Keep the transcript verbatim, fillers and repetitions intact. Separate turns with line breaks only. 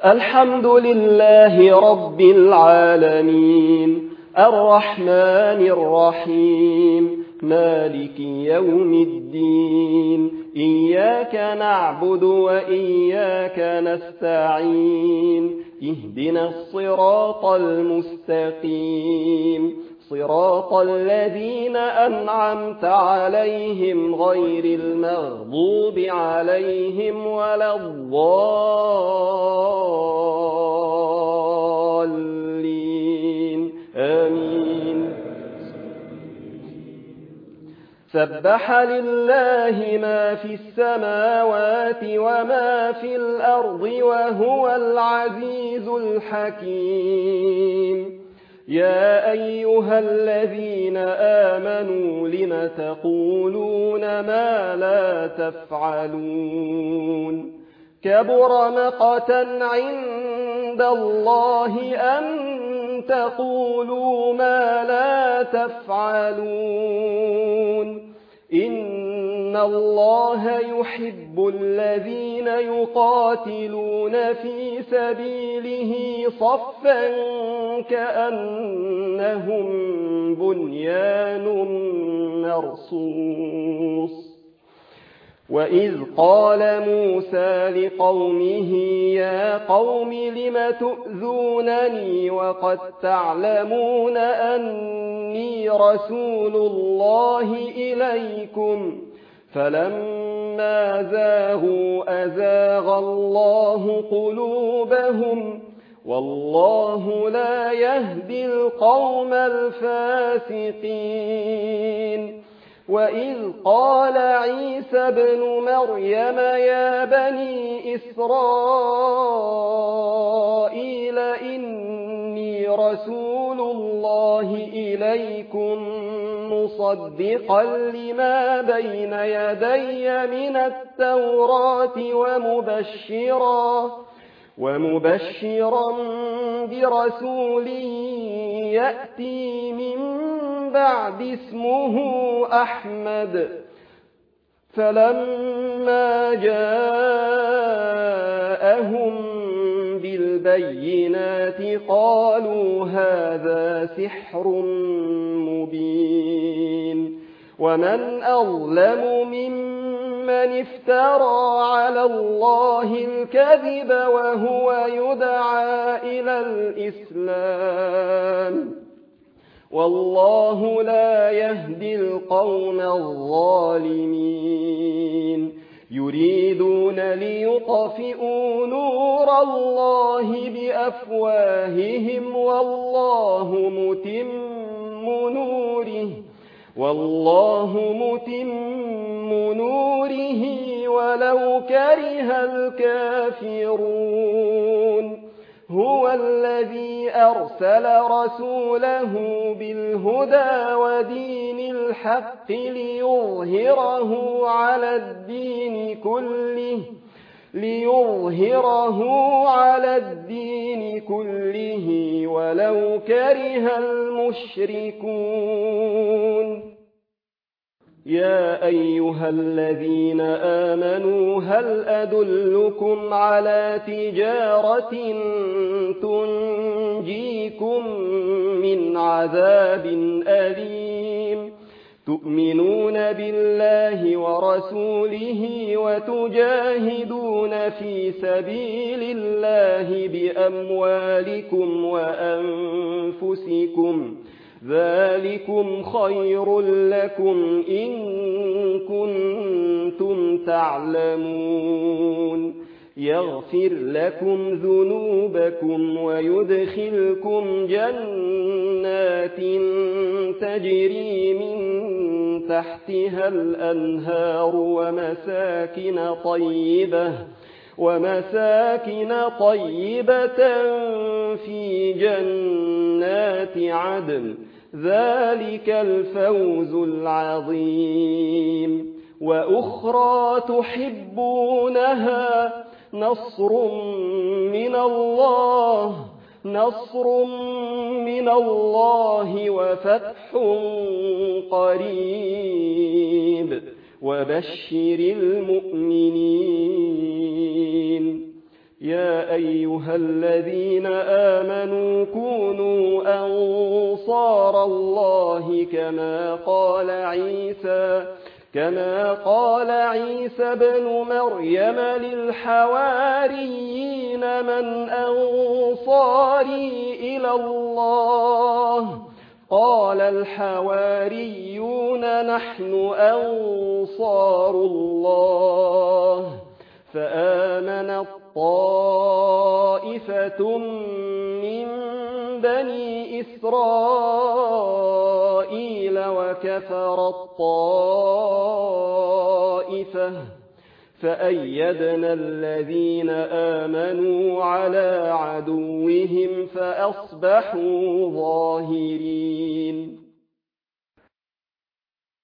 الحمد لله رب العالمين الرحمن الرحيم مالك يوم الدين إياك نعبد وإياك نستعين اهدنا الصراط المستقيم صراط الذين أنعمت عليهم غير المغضوب عليهم ولا الضالين آمين. سبح لله ما في السماوات وما في الأرض وهو العزيز الحكيم. يا أيها الذين آمنوا لم تقولون ما لا تفعلون كبر مقتا عند الله أن تقولوا ما لا تفعلون إن الله يحب الذين يقاتلون في سبيله صفا كأنهم بنيان مرصوص. وإذ قال موسى لقومه يا قوم لم تؤذونني وقد تعلمون أني رسول الله إليكم فلما زاغوا أزاغ الله قلوبهم والله لا يهدي القوم الفاسقين. وإذ قال عيسى ابن مريم يا بني إسرائيل إني رسول الله إليكم مصدقا لما بين يدي من التوراة ومبشرا ومبشرا برسول يأتي من بعد اسمه أحمد. فلما جاءهم بالبينات قالوا هذا سحر مبين. ومن أظلم ممن افترى على الله الكذب وهو يدعى إلى الإسلام والله لا يهدي القوم الظالمين. يريدون ليطفئوا نور الله بأفواههم والله متم نوره والله متم نوره ولو كره الكافرون. هو الذي أرسل رسوله بالهدى ودين الحق ليظهره على الدين كله ليظهره على الدين كله ولو كره المشركون. يا أيها الذين آمنوا هل أدلكم على تجارة تنجيكم من عذاب أليم تؤمنون بالله ورسوله وتجاهدون في سبيل الله بأموالكم وأنفسكم ذلكم خير لكم إن كنتم تعلمون. يغفر لكم ذنوبكم ويدخلكم جنات تجري من تحتها الأنهار ومساكن طيبة ومساكن طيبة في جنات عدن ذلك الفوز العظيم. وأخرى تحبونها نصر من الله نصر من الله وفتح قريب وبشر المؤمنين. يا أيها الذين آمنوا كونوا أنصار الله كما قال عيسى كما قال عيسى ابن مريم للحواريين من أنصاري إلى الله قال الحواريون نحن أنصار الله فآمنت طائفة من بني إسرائيل وكفرت طائفة فأيدنا الذين آمنوا على عدوهم فأصبحوا ظاهرين